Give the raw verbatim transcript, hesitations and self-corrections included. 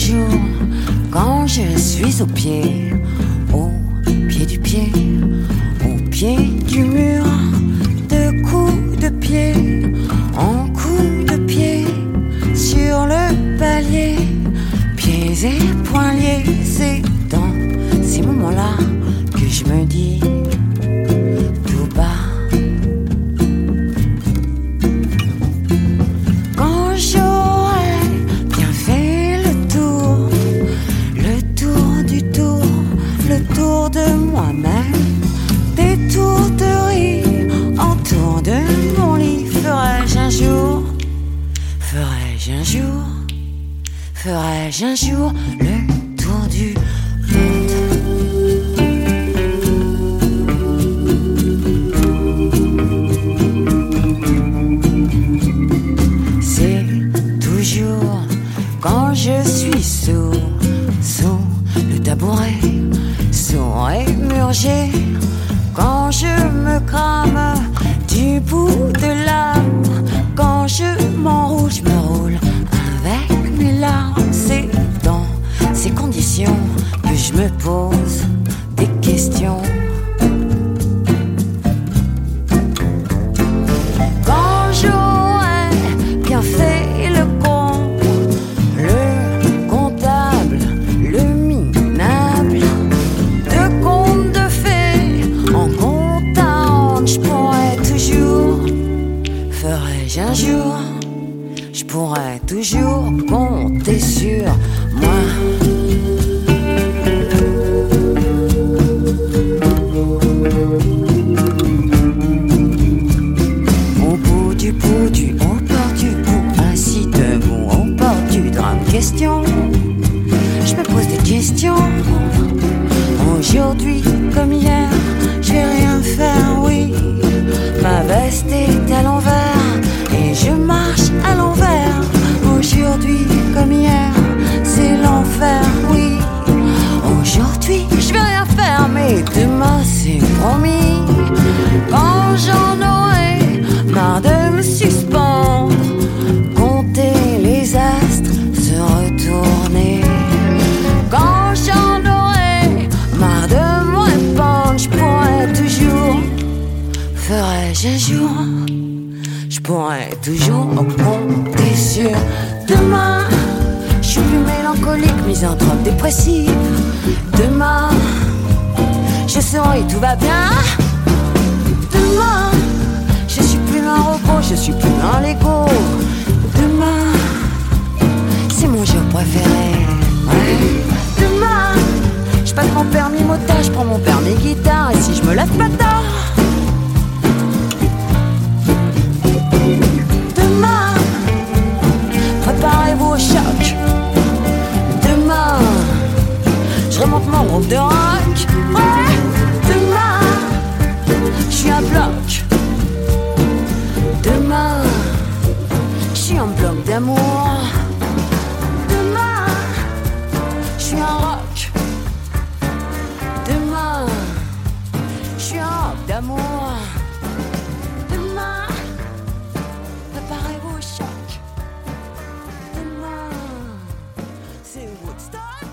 jour, quand je suis au pied, au pied du pied, au pied du mur, de coups de pied, en coups de pied, sur le palier, pieds et poings liés, c'est dans ces moments-là que je me dis tout bas. Quand j'aurai bien fait le tour, le tour du tour, le tour de moi-même, des tours de riz autour de mon lit, ferai-je un jour, ferai-je un jour, ferai-je un jour le tour du monde. C'est toujours quand je suis sous, sous le tabouret, sourd et murgé, quand je me crame du bout de l'âme, quand je m'enroule, je me roule avec mes larmes. C'est dans ces conditions que je me pose des questions. Quand j'aurai bien fait le con, le comptable, le minable, de contes de fées en compte à rendre, je pourrais toujours, ferai-je un jour, je pourrais toujours compter sur moi. Au bout du bout du, au bord du bout, assis debout, au bord du drame, question, je me pose des questions. Aujourd'hui comme hier, je vais rien faire, oui. Ma veste est à l'envers et je marche à l'envers. Aujourd'hui comme hier, c'est l'enfer, oui. Aujourd'hui je vais rien faire, mais demain c'est promis. Quand j'en aurai marre de me suspendre, compter les astres, se retourner. Quand j'en aurai marre de me répandre, je pourrais toujours, ferai-je un jour, je pourrais toujours compter sur demain. Je suis plus mélancolique, misanthrope, dépressive. Demain, je souris, tout va bien. Demain, je suis plus un robot, je suis plus un Lego. Demain, c'est mon jour préféré, ouais. Demain, je passe mon permis moto, je prends mon permis guitare. Et si je me lève pas tard, demain, préparez-vous au choc. Demain, je remonte mon groupe de rock. Ouais, demain, je suis un bloc. Demain, je suis un bloc d'amour. Demain, je suis un rock. Demain, je suis un rock d'amour. Demain, préparez-vous au choc. Demain, c'est Woodstock.